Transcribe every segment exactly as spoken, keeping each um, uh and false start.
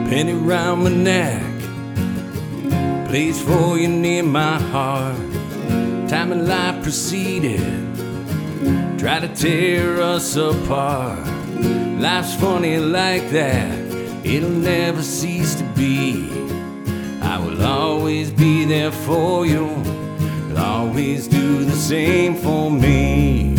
penny round my neck, place for you near my heart. Time and life proceeded, try to tear us apart. Life's funny like that, it'll never cease to be. I will always be there for you, you'll always do the same for me.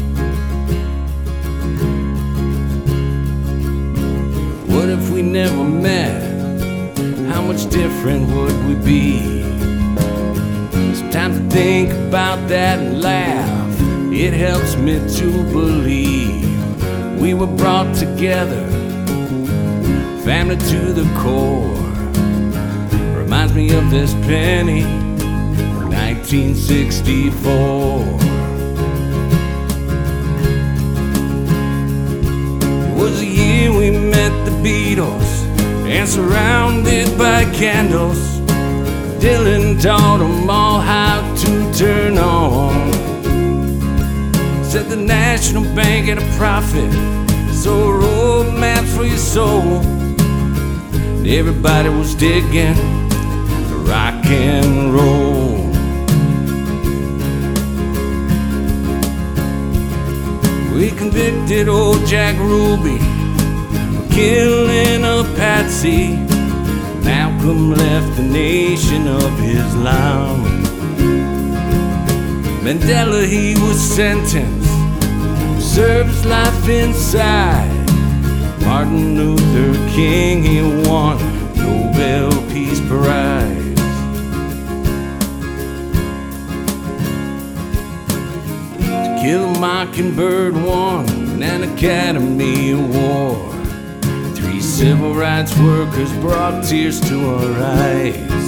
What if we never met? How much different would we be? Sometimes I think about that and laugh. It helps me to believe we were brought together, family to the core. Reminds me of this penny, nineteen sixty-four. It was the year we met the Beatles, and surrounded by candles, Dylan taught them all how to turn on. Said the National Bank had a profit, so a road maps for your soul. And everybody was digging rock and roll. We convicted old Jack Ruby for killing a patsy. Malcolm left the Nation of Islam. Mandela, he was sentenced to serve his life inside. Martin Luther King, he won Nobel Peace Prize. To Kill a Mockingbird won an Academy Award. Three civil rights workers brought tears to our eyes.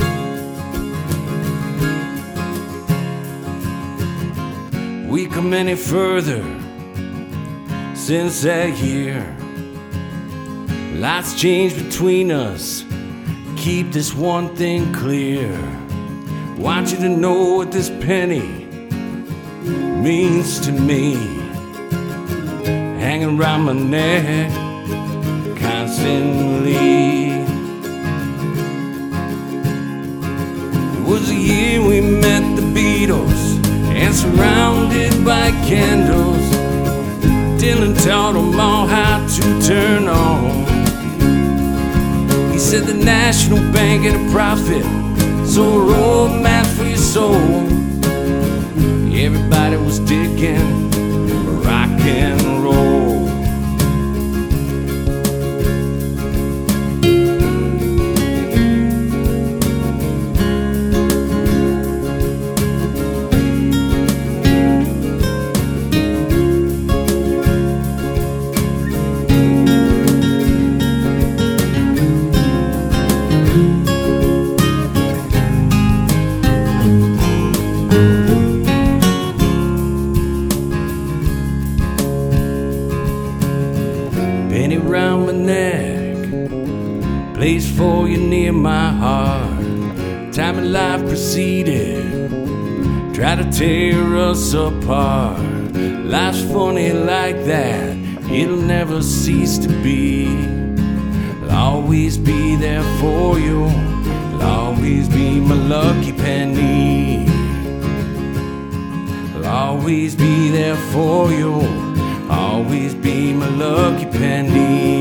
We come any further since that year. Lots changed between us, keep this one thing clear. Want you to know what this penny means to me. Hanging around my neck constantly. It was the year we met the Beatles, and surrounded by candles, Dylan taught them all how to turn on. He said the National Bank had a profit, so a road map for your soul. Everybody was digging rock and roll. Penny round my neck, place for you near my heart. Time and life proceeded, try to tear us apart. Life's funny like that, it'll never cease to be. I'll always be there for you, I'll always be my lucky penny. I'll always be there for you, always be my lucky penny.